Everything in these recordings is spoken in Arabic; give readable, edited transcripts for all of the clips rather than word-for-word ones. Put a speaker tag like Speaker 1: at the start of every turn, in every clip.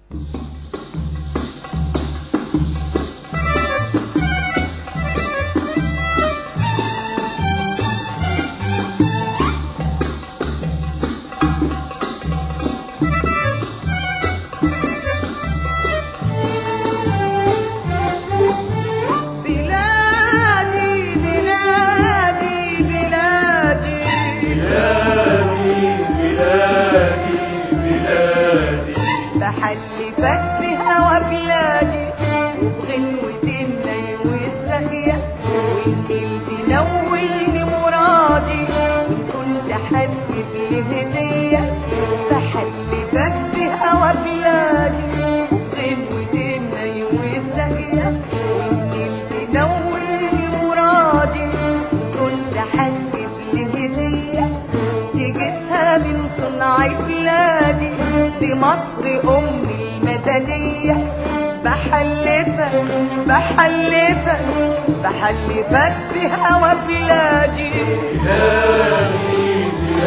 Speaker 1: بحلفك بهوى بلادي وبغنوتين نايم والسهية والنيل تنولني مرادي وإن كنت حبي فيه هدية. بحلفك بهوى بلادي وبغنوتين نايم والسهية والنيل تنولني مرادي وإن كنت حبي فيه هدية. تجيبها من صنع بلادي دي مصر أمي المدنية. بحلفك بحلفك بحلفك بهوى بلادي
Speaker 2: بلادي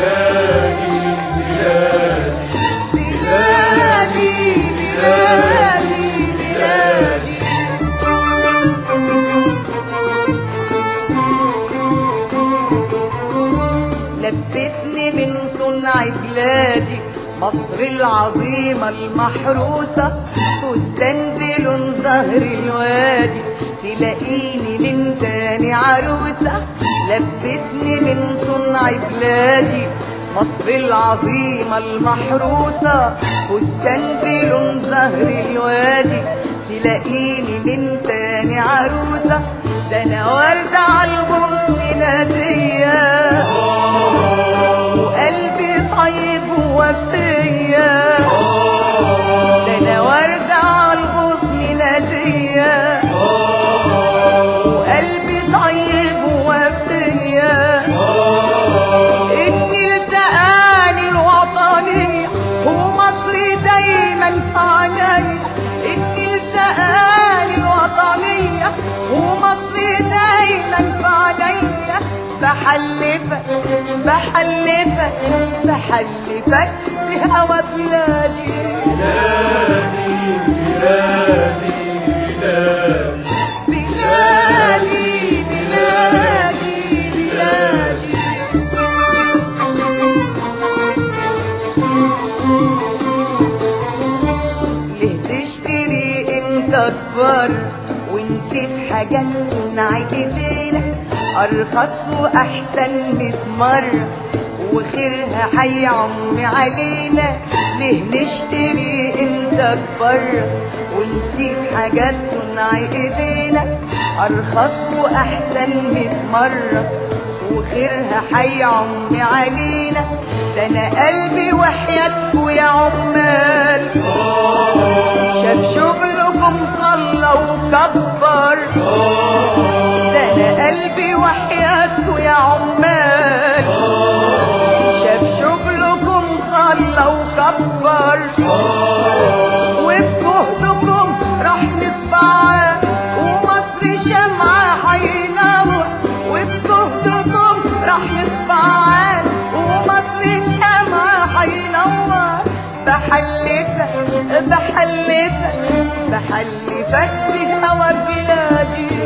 Speaker 2: بلادي بلادي
Speaker 1: بلادي بلادي بلادي. لبسني من صنع بلادي مصر العظيمة المحروسة فستان بلون زهر الوادي تلاقيني من تاني عروسة. لبسني من صنع بلادي مصر العظيمة المحروسة فستان بلون زهر الوادي تلاقيني من تاني عروسة. ده انا وردة عالغصن نادية وقلبي طيب ووفية. ده انا وردة عالغصن نادية وقلبي طيب ووفية. اني التقاني الوطنية ومصر دايما في عينيا. اني التقاني الوطنية ومصر دايما في عينيا. بحلفك بحلفك بحلفك بهوى بلادي
Speaker 2: بلادي بلادي
Speaker 1: بلادي بلادي بلادي. ليه تشتري انت كبر ونسيت حاجات صنع ايدينا ارخص واحسن 100 مرة وخيرها هيعم علينا. ليه نشتري انت كبر ونسيب حاجات صنع ايدينا ارخص واحسن 100 مرة وخيرها هيعم علينا. ده انا قلبي وحياتكوا يا عمال شاف شغلكم صلى وكبر. ده انا قلبي وحياتكوا يا عمال شاف شغلكم صلى وكبر. وبجهدكم راح نصبع ومصر شمعة هينور. وبجهدكم راح نصبع ومصر شمعة هينور. بحلفك بحلفك بحلفك بهوى بلادي